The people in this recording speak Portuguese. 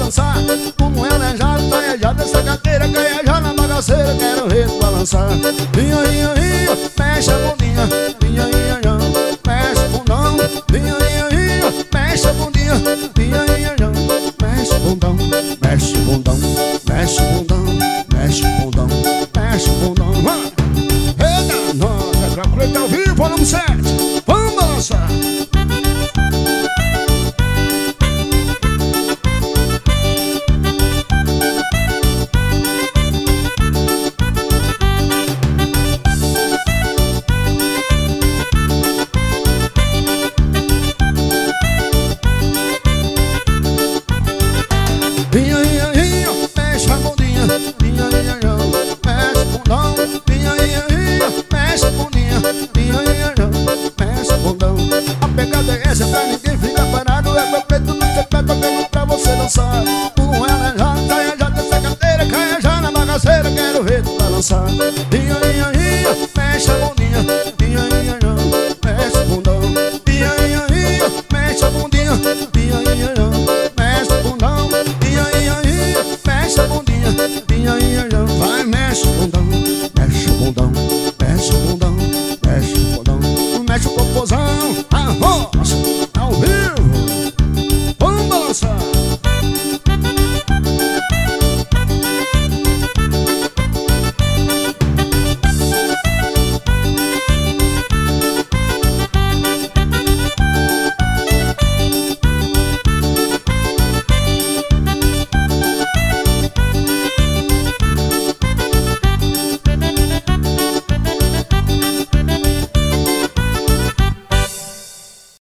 balançar. Como é aleijado, tá aleijado essa cadeira, caia já na bagaceira, quero ver tu balançar. Vinha, vinha, vinha, mexe a bundinha. Vinha, vinha, vinha, mexe o bundão. Vinha, vinha, vinha, mexe a bundinha. Vinha, vinha, vinha, mexe o bundão. Mexe o bundão, mexe o bundão, mexe o bundão, mexe o bundão. Eita, nós, é Cracoleta ao vivo, volume 7. Vamos balançar. Vinha, vinha, vinha, mexe a bundinha. Vinha, vinha, vinha, mexe o bundão. Vinha, vinha, vinha, mexe a bundinha. Vinha, vinha, vinha, mexe o bundão. A pegada é essa pra ninguém ficar parado. É meu peito no teu pé tocando pra você dançar.